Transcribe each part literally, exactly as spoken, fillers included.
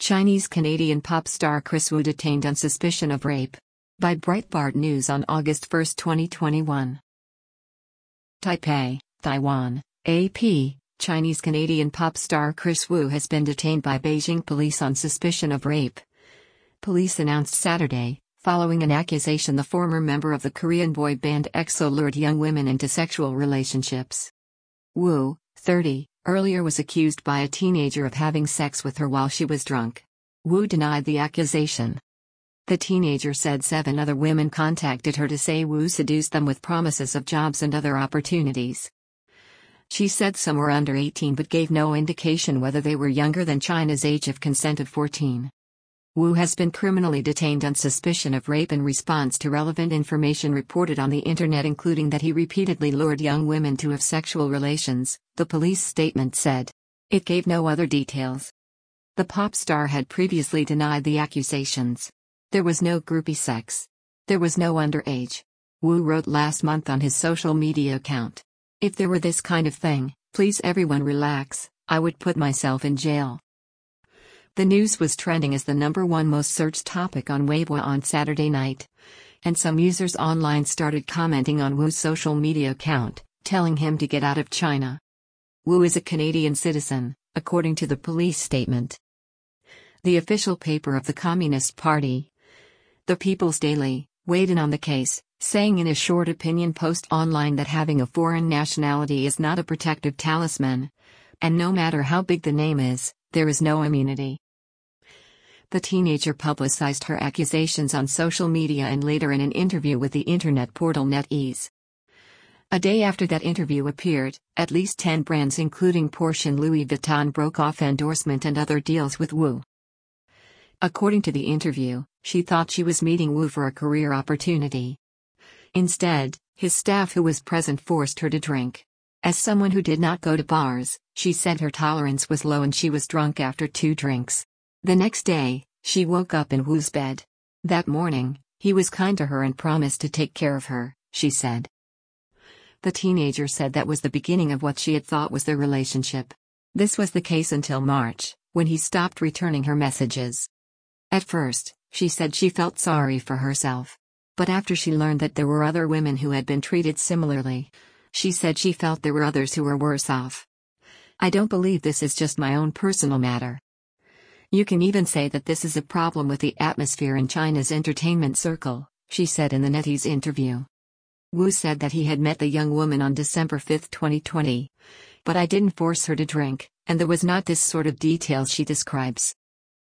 Chinese-Canadian pop star Kris Wu detained on suspicion of rape. By Breitbart News on August first, twenty twenty-one. Taipei, Taiwan, A P. Chinese-Canadian pop star Kris Wu has been detained by Beijing police on suspicion of rape. Police announced Saturday, following an accusation the former member of the Korean boy band EXO lured young women into sexual relationships. Wu, thirty, earlier was accused by a teenager of having sex with her while she was drunk. Wu denied the accusation. The teenager said seven other women contacted her to say Wu seduced them with promises of jobs and other opportunities. She said some were under eighteen but gave no indication whether they were younger than China's age of consent of fourteen. Wu has been criminally detained on suspicion of rape in response to relevant information reported on the internet, including that he repeatedly lured young women to have sexual relations, the police statement said. It gave no other details. The pop star had previously denied the accusations. There was no groupie sex. There was no underage. Wu wrote last month on his social media account. If there were this kind of thing, please everyone relax, I would put myself in jail. The news was trending as the number one most searched topic on Weibo on Saturday night. And some users online started commenting on Wu's social media account, telling him to get out of China. Wu is a Canadian citizen, according to the police statement. The official paper of the Communist Party, The People's Daily, weighed in on the case, saying in a short opinion post online that having a foreign nationality is not a protective talisman, and no matter how big the name is, there is no immunity. The teenager publicized her accusations on social media and later in an interview with the internet portal NetEase. A day after that interview appeared, at least ten brands including Porsche and Louis Vuitton broke off endorsement and other deals with Wu. According to the interview, she thought she was meeting Wu for a career opportunity. Instead, his staff who was present forced her to drink. As someone who did not go to bars, she said her tolerance was low and she was drunk after two drinks. The next day, she woke up in Wu's bed. That morning, he was kind to her and promised to take care of her, she said. The teenager said that was the beginning of what she had thought was their relationship. This was the case until March, when he stopped returning her messages. At first, she said she felt sorry for herself. But after she learned that there were other women who had been treated similarly, she said she felt there were others who were worse off. I don't believe this is just my own personal matter. You can even say that this is a problem with the atmosphere in China's entertainment circle, she said in the NetEase interview. Wu said that he had met the young woman on December fifth, twenty twenty. But I didn't force her to drink, and there was not this sort of detail she describes.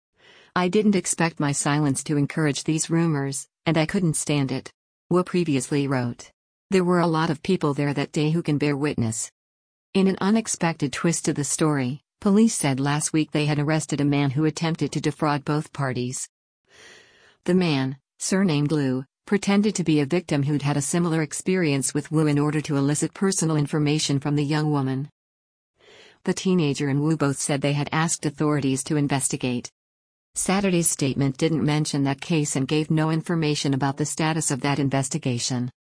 I didn't expect my silence to encourage these rumors, and I couldn't stand it. Wu previously wrote. There were a lot of people there that day who can bear witness. In an unexpected twist to the story, police said last week they had arrested a man who attempted to defraud both parties. The man, surnamed Liu, pretended to be a victim who'd had a similar experience with Wu in order to elicit personal information from the young woman. The teenager and Wu both said they had asked authorities to investigate. Saturday's statement didn't mention that case and gave no information about the status of that investigation.